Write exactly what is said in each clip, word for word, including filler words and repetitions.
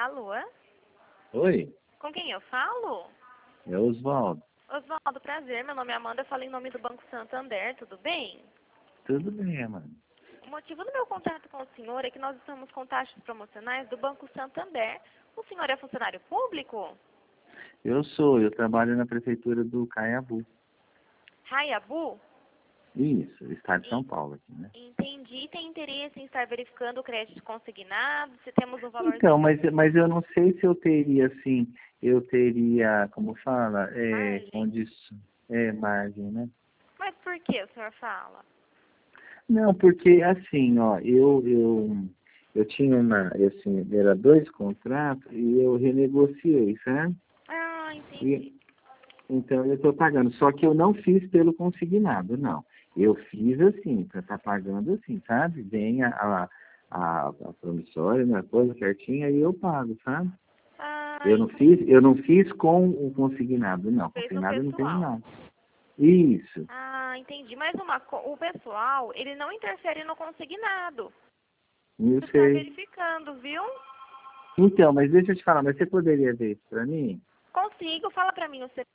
Alô? Oi, Com quem eu falo? é Osvaldo. Osvaldo, prazer. Meu nome é Amanda. Eu falo em nome do Banco Santander. Tudo bem? Tudo bem, mano? O motivo do meu contato com o senhor é que nós estamos com taxas promocionais do Banco Santander. O senhor é funcionário público? Eu sou, eu trabalho na prefeitura do Caiabu. Raiabu? Isso, estado de São E- Paulo aqui, né? Entendi. Tem interesse em estar verificando o crédito consignado? Se temos um Então, valorzinho mas, mas eu não sei se eu teria, assim, eu teria, como fala, de é, margem? condição, é, margem, né? Mas por que o senhor fala? Não, porque assim, ó, eu, eu, eu tinha uma, assim, era dois contratos e eu renegociei, sabe? Ah, entendi. E, então eu estou pagando, só que eu não fiz pelo consignado, não. Eu fiz assim, para estar pagando assim, sabe? Vem a, a, a, a promissória, uma coisa certinha, e eu pago, sabe? Ah, Eu não fiz, eu não fiz com o consignado, não. fez no Consignado eu não tenho pessoal. nada. Isso. Ah, entendi. Mas uma, co- o pessoal, ele não interfere no consignado. Eu Você está sei. verificando, viu? Então, mas deixa eu te falar, mas você poderia ver isso para mim? Consigo. Fala pra mim o C...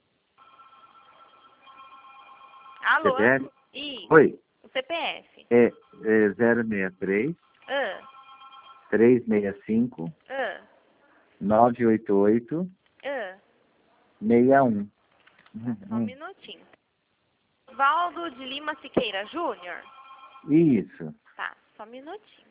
Alô? C P F? Isso. Oi. O C P F. É, é zero seis três, Ah, três seis cinco, ah, nove oito oito, ah. seis um. Só um minutinho. Valdo de Lima Siqueira Júnior? Isso. Tá, só um minutinho.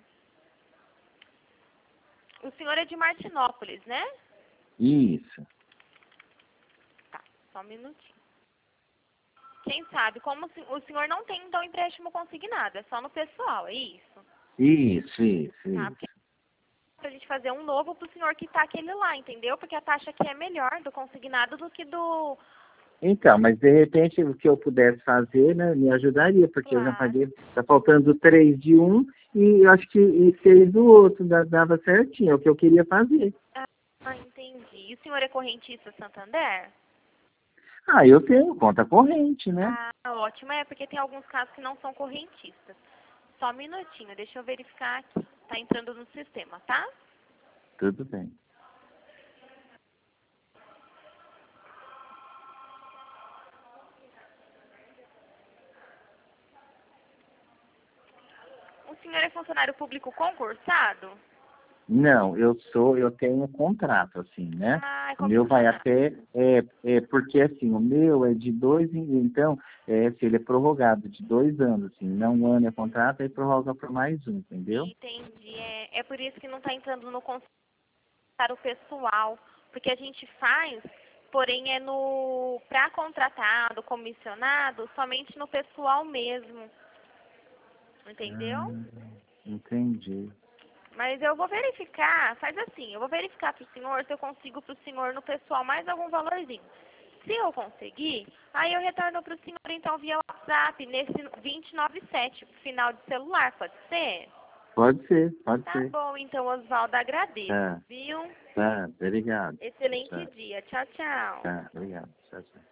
O senhor é de Martinópolis, né? Isso. Tá, só um minutinho. Quem sabe, como o sen- o senhor não tem, então, empréstimo consignado, é só no pessoal, é isso? Isso, isso, Tá, porque isso. pra gente fazer um novo pro senhor quitar aquele lá, entendeu? Porque a taxa aqui é melhor do consignado do que do... Então, mas de repente o que eu pudesse fazer, né, me ajudaria, porque eu já Claro. paguei, tá faltando três de um e eu acho que e seis do outro, dá- dava certinho, é o que eu queria fazer. Ah, entendi. E o senhor é correntista Santander? Ah, eu tenho conta corrente, né? Ah, ótimo. É, porque tem alguns casos que não são correntistas. Só um minutinho, deixa eu verificar aqui. Tá entrando no sistema, tá? Tudo bem. O senhor é funcionário público concursado? Não, eu sou, eu tenho um contrato, assim, né? Ah, é O meu vai comissionado. até, é, é porque assim, o meu é de dois, em- então, é, se ele é prorrogado de dois anos, assim, não um ano é contrato, aí prorroga por mais um, entendeu? Entendi. É, é por isso que não tá entrando no contrato pessoal. Porque a gente faz, porém é no... Pra contratado, comissionado, somente no pessoal mesmo. Entendeu? Ah, entendi. Mas eu vou verificar, faz assim, eu vou verificar pro senhor se eu consigo pro senhor no pessoal mais algum valorzinho. Se eu conseguir, aí eu retorno pro senhor então via WhatsApp nesse dois nove sete, final de celular, pode ser? Pode ser, pode Tá ser. bom, então Osvaldo, agradeço, Tá, viu? tá, obrigado. Excelente Tá, dia. Tchau, tchau. tá, obrigado. Tchau, tchau.